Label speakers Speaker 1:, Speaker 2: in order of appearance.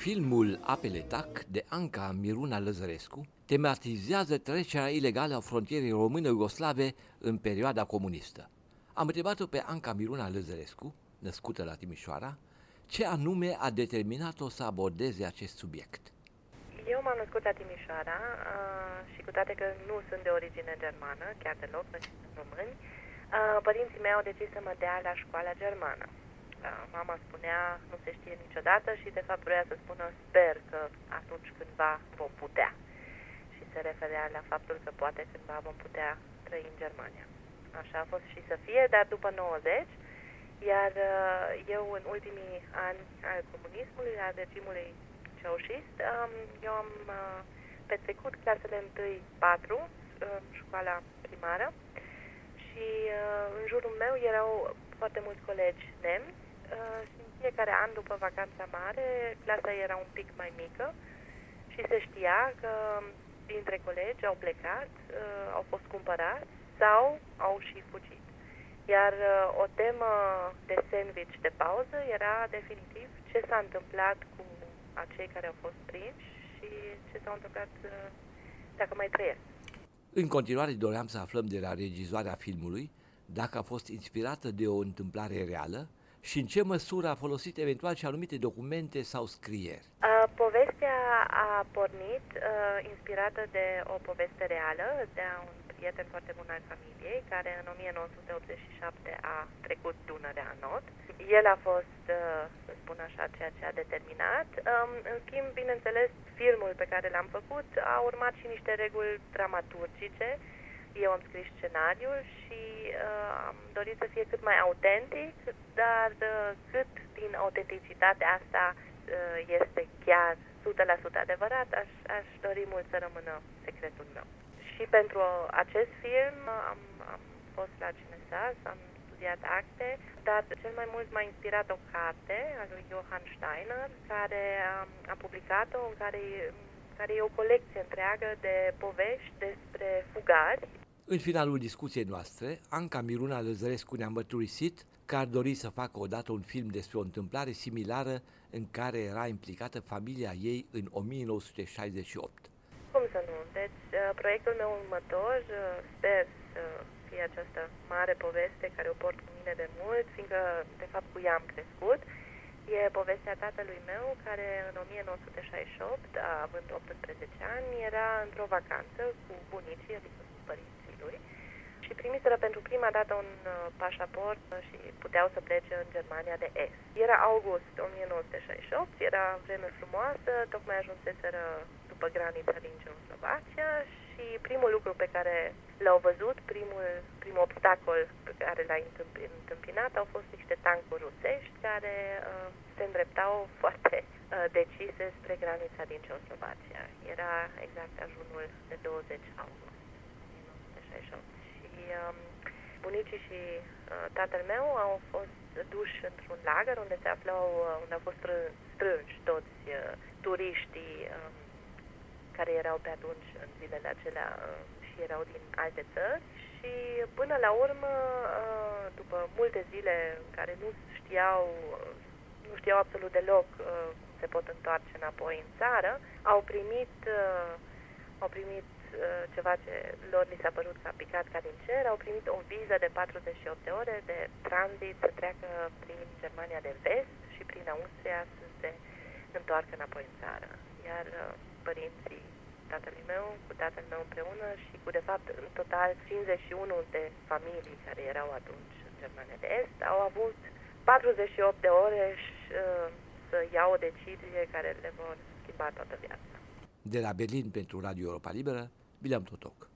Speaker 1: Filmul Apele Tac de Anca Miruna Lăzărescu tematizează trecerea ilegală a frontierei româno-iugoslave în perioada comunistă. Am întrebat-o pe Anca Miruna Lăzărescu, născută la Timișoara, ce anume a determinat-o să abordeze acest subiect.
Speaker 2: Eu m-am născut la Timișoara și cu toate că nu sunt de origine germană, chiar deloc, noi sunt români, părinții mei au decis să mă dea la școala germană. Mama spunea, nu se știe niciodată și de fapt vrea să spună, sper că atunci cândva vom putea. Și se referea la faptul că poate cândva vom putea trăi în Germania. Așa a fost și să fie, dar după 90, iar eu în ultimii ani al comunismului, al regimului ceaușist, eu am petrecut clasele 1-4 în școala primară și în jurul meu erau foarte mulți colegi nemți și în fiecare an după vacanța mare clasa era un pic mai mică și se știa că dintre colegi au plecat, au fost cumpărați sau au și fugit. Iar o temă de sandwich de pauză era definitiv ce s-a întâmplat cu acei care au fost prinși și ce s-a întâmplat dacă mai trăiesc.
Speaker 1: În continuare doream să aflăm de la regizoarea filmului dacă a fost inspirată de o întâmplare reală și în ce măsură a folosit eventual și anumite documente sau scrieri.
Speaker 2: Povestea a pornit inspirată de o poveste reală de un prieten foarte bun al familiei, care în 1987 a trecut Dunărea în not. El a fost, să spun așa, ceea ce a determinat. În schimb, bineînțeles, filmul pe care l-am făcut a urmat și niște reguli dramaturgice. Eu am scris scenariul și am dorit să fie cât mai autentic, dar cât din autenticitatea asta este chiar 100% adevărat, aș dori mult să rămână secretul meu. Și pentru acest film am fost la CNSAS, am studiat acte, dar cel mai mult m-a inspirat o carte a lui Johann Steiner, care a publicat-o, în care e o colecție întreagă de povești despre fugari.
Speaker 1: În finalul discuției noastre, Anca Miruna Lăzărescu ne-a mărturisit că ar dori să facă odată un film despre o întâmplare similară în care era implicată familia ei în 1968.
Speaker 2: Cum să nu? Deci, proiectul meu următor, sper să fie această mare poveste care o port cu mine de mult, fiindcă, de fapt, cu ea am crescut. E povestea tatălui meu, care în 1968, având 18 ani, era într-o vacanță cu bunicii, adică cu părinții lui, și primiseră pentru prima dată un pașaport și puteau să plece în Germania de Est. Era august 1968, era vreme frumoasă, tocmai ajunseseră după granița din Ceoslovacia și primul lucru pe care l-au văzut, primul obstacol pe care l-a întâmpinat au fost niște tancuri rusești care se îndreptau foarte decise spre granița din Ceoslovacia. Era exact ajunul de 20 august 1968. Și bunicii și tatăl meu au fost duși într-un lagăr unde unde au fost strânși toți turiștii care erau pe atunci în zilele acelea și erau din alte țări și până la urmă, după multe zile în care nu știau absolut deloc cum se pot întoarce înapoi în țară, au primit ceva ce lor li s-a părut că a picat ca din cer, au primit o viză de 48 de ore de tranzit să treacă prin Germania de Vest și prin Austria să se întoarcă înapoi în țară. Iar părinții tatălui meu, cu tatăl meu împreună și cu, de fapt, în total 51 de familii care erau atunci în Germania de Est, au avut 48 de ore să iau o decizie care le vor schimba toată viața.
Speaker 1: De la Berlin pentru Radio Europa Liberă, Bileam Totoc.